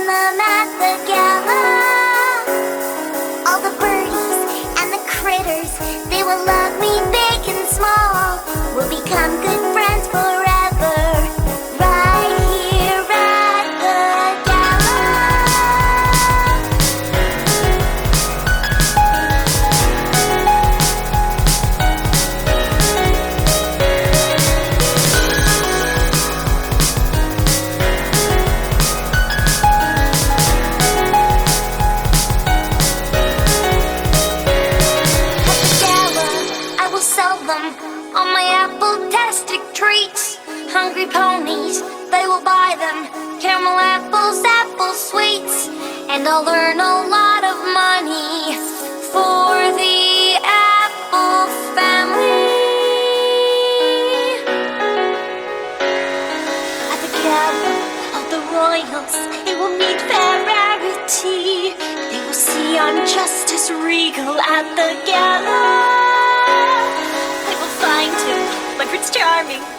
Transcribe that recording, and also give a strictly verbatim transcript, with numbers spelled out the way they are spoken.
them at the gala. All the birdies and the critters, they will love me big and small. We'll become good friends forever, right here at the gala. At the gala, I will sell them all my apple-tastic treats. Hungry ponies, they will buy them. Caramel apples, apple sweets. And I'll earn a lot of money for the apple family. At the gala of the royals, it will meet their rarity. They will see I'm just as regal at the gala. They will find him, my Prince Charming,